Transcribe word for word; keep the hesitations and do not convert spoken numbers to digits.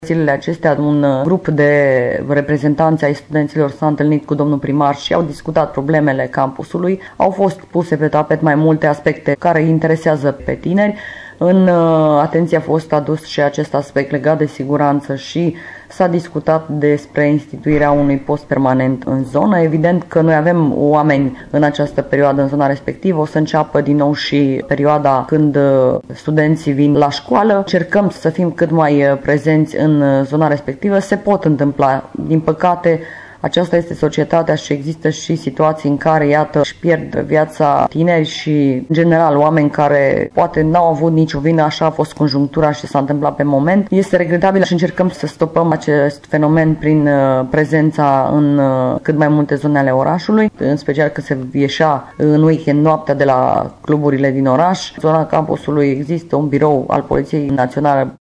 Zilele acestea, un grup de reprezentanți ai studenților s-a întâlnit cu domnul primar și au discutat problemele campusului. Au fost puse pe tapet mai multe aspecte care îi interesează pe tineri. În atenție a fost adus și acest aspect legat de siguranță și s-a discutat despre instituirea unui post permanent în zonă. Evident că noi avem oameni în această perioadă în zona respectivă, o să înceapă din nou și perioada când studenții vin la școală. Cercăm să fim cât mai prezenți în zona respectivă. Se pot întâmpla, din păcate, aceasta este societatea și există și situații în care, iată, își pierd viața tineri și, în general, oameni care poate n-au avut nicio vină, așa a fost conjunctura și s-a întâmplat pe moment. Este regretabil și încercăm să stopăm acest fenomen prin prezența în cât mai multe zone ale orașului, în special că se ieșea în weekend noaptea de la cluburile din oraș. În zona campusului există un birou al Poliției Naționale